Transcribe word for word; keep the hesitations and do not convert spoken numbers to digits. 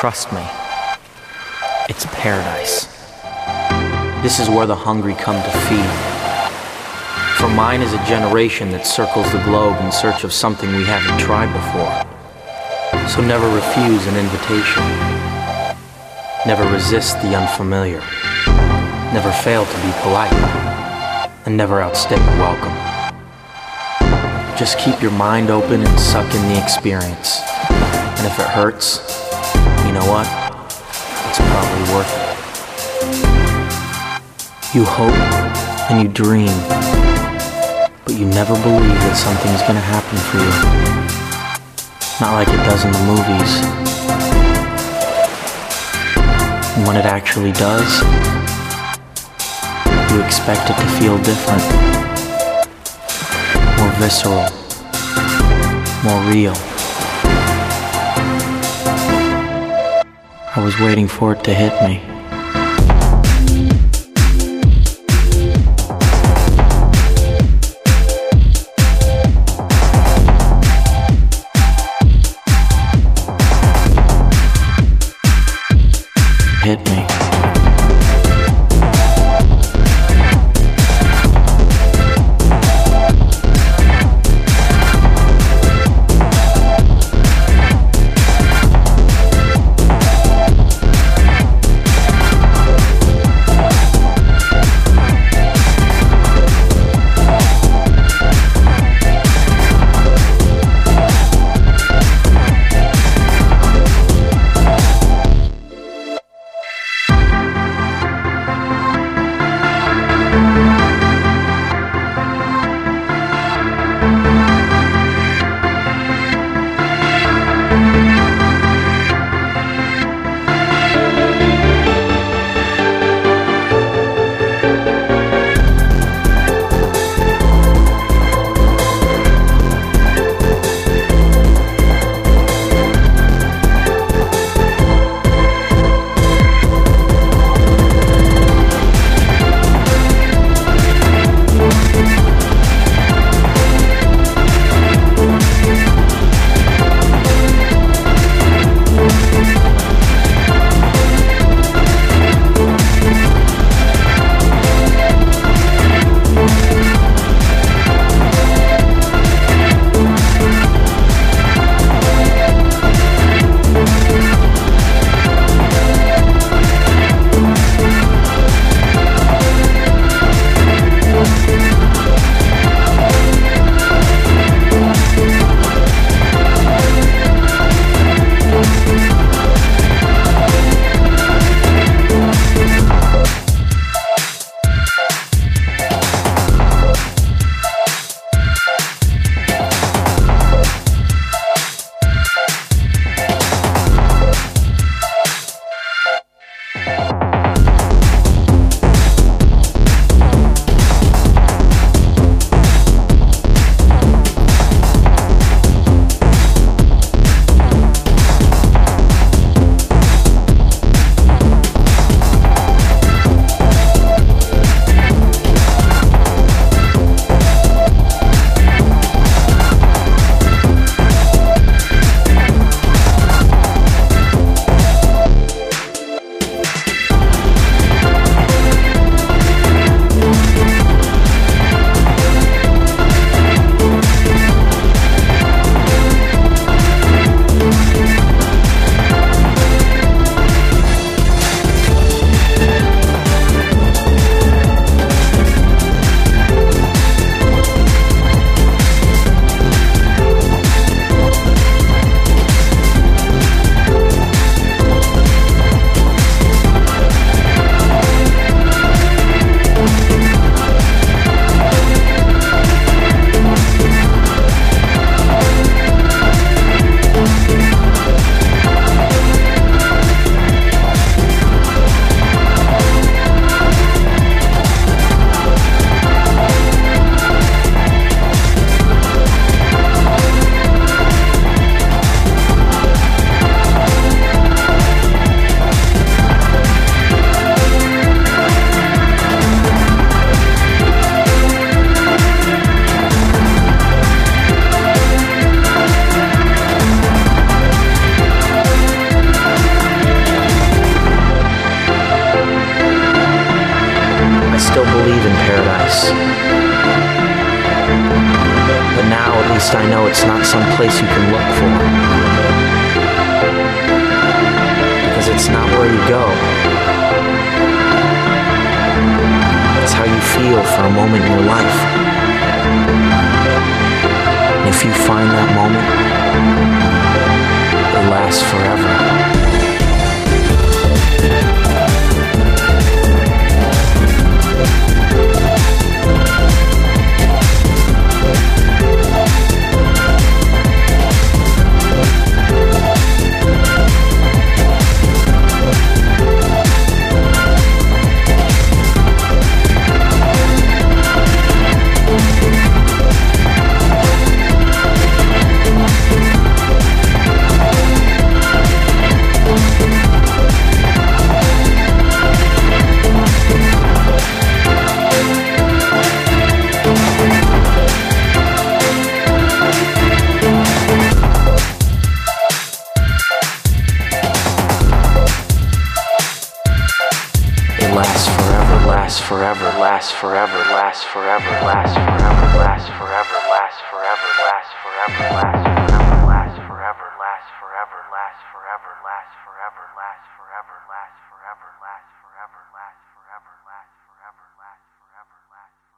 Trust me, it's paradise. This is where the hungry come to feed. For mine is a generation that circles the globe in search of something we haven't tried before. So never refuse an invitation. Never resist the unfamiliar. Never fail to be polite. And never outstay your welcome. Just keep your mind open and suck in the experience. And if it hurts, you know what? It's probably worth it. You hope and you dream, but you never believe that something's gonna happen for you. Not like it does in the movies. And when it actually does, you expect it to feel different. More visceral. More real. I was waiting for it to hit me. Hit me. least I know it's not some place you can look for. Because it's not where you go. It's how you feel for a moment in your life. And if you find that moment, it lasts forever. Lasts forever, lasts forever, lasts forever, lasts forever, lasts forever, lasts forever, lasts forever, lasts forever, lasts forever, lasts forever, lasts forever, lasts forever, lasts forever, lasts forever, lasts forever, lasts forever, lasts forever, lasts forever, lasts forever, lasts